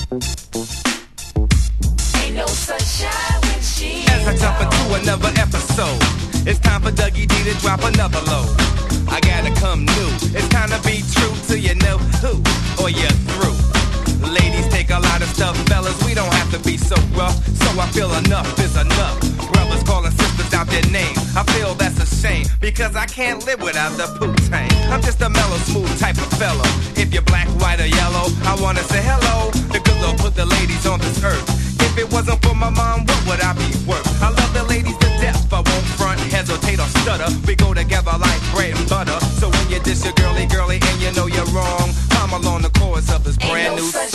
Ain't no sunshine when she's As I jump into another episode, it's time for Dougie D to drop another load. I gotta come new. It's time to be true to you know who, or you're through. Ladies take a lot of stuff, fellas, we don't have to be so rough. So I feel enough is enough. Brothers calling sisters out their name. I feel that's a shame, because I can't live without the Wu-Tang. I'm just a mellow, smooth type of fellow. If you're black, white, or yellow, I wanna say hello. The good Lord put the ladies on this earth. If it wasn't for my mom, what would I be worth? I love the ladies to death, I won't front, hesitate, or stutter. We go together like bread and butter. So when you diss your girly, and you know you're wrong, I'm along the chorus of this brand new